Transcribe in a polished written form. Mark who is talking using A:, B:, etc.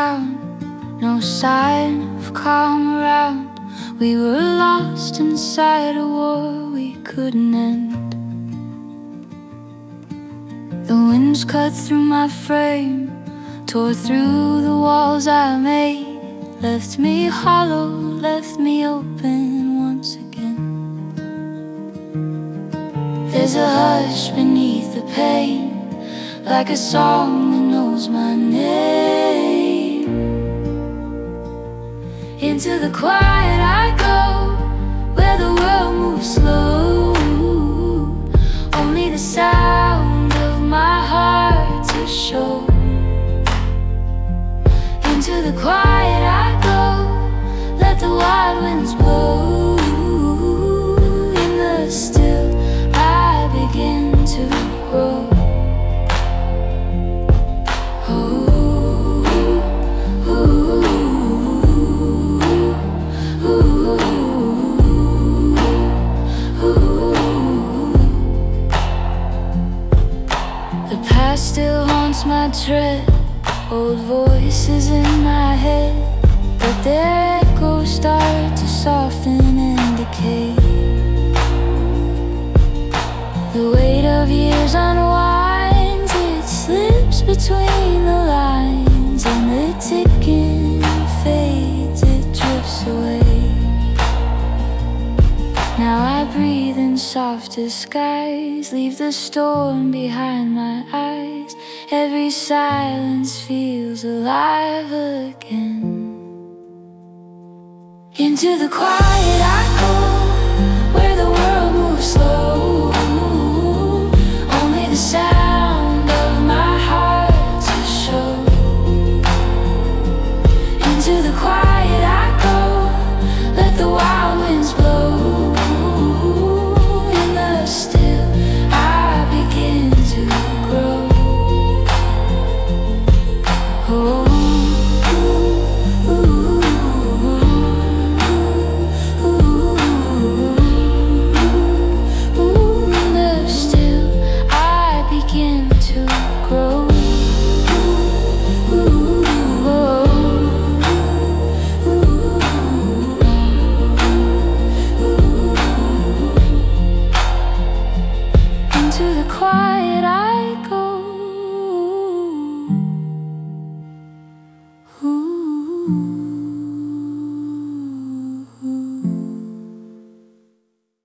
A: sound, no sign of calm around. We were lost inside a war we couldn't end. The winds cut through my frame, tore through the walls I made, left me hollow, left me open once again. There's a hush beneath the pain, like a song that knows my name. Into the quiet I go, where the world moves slow. Only the sound of my heart to show. Into the quiet I go, let the wild winds blow. In the still I begin to grow. The past still haunts my tread, old voices in my head, but their echoes start to soften and decay. The weight of years unwinds, it slips between the lines, and the ticking fades, it drifts away. Now I breathe in softer skies, leave the storm behind my eyes. Every silence feels alive again. Into the quiet I go, where the world moves slow. Only the sound of my heart to show. Into the quiet I go, let the wild winds blow. In the still I begin to grow. Into the quiet I go. Ooh.